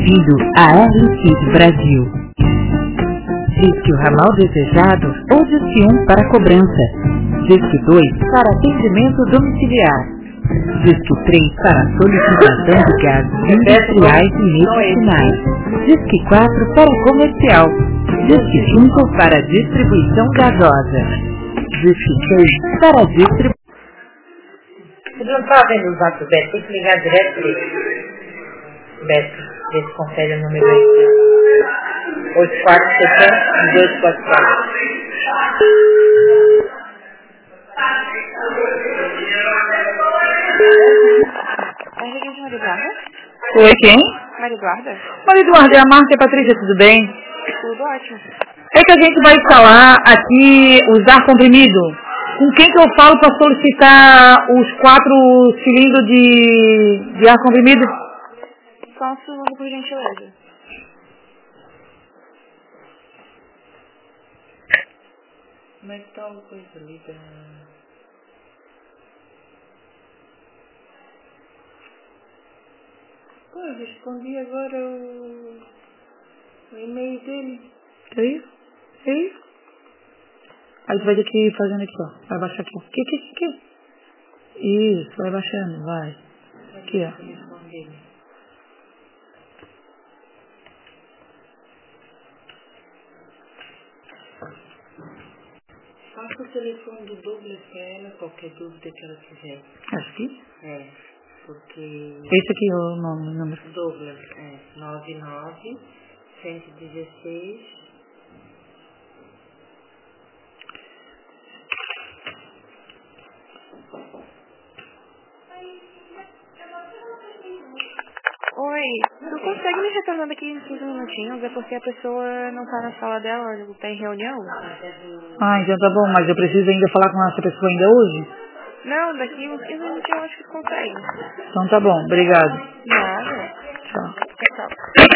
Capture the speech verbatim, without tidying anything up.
Bem-vindo à R C Brasil. Disque o ramal desejado ou disque um para cobrança. Disque dois para atendimento domiciliar. Disque três para solicitação de gases industriais e medicinais. Disque quatro para comercial. Disque cinco para distribuição gasosa. Disque seis para distribuição. Você não está vendo os dados do Beto, tem que ligar direto para ele. Beto, vê se confere o número aí. oito quatro sete zero, dois quatro quatro. É a regente Maria Eduarda? Oi, quem? Maria Eduarda? Maria Eduarda, é a Márcia e a Patrícia, tudo bem? Tudo ótimo. É que a gente vai instalar aqui usar comprimido. Com quem que eu falo para solicitar os quatro cilindros de, de ar comprimido? Qual o seu nome, por gentileza? Como é que tá o coisa ali da... Pô, eu respondi agora o, o e-mail dele. É isso? É isso? Aí tu vai ter que ir fazendo aqui, ó. Vai baixar aqui. Que, que, que, que? Isso, vai baixando, vai. Aqui, ó. Passa o telefone do Douglas pra ela, qualquer dúvida que ela tiver. Acho que? É, porque... Esse aqui é o nome, o número. Douglas, é, nove nove, cento e dezesseis... Oi, tu consegue me retornar daqui em quinze minutinhos? É porque a pessoa não tá na sala dela, ela tá em reunião. Ah, então tá bom, mas eu preciso ainda falar com essa pessoa ainda hoje? Não, daqui uns quinze minutinhos eu acho que consegue. Então tá bom, obrigado. Nada. Tchau. Tchau.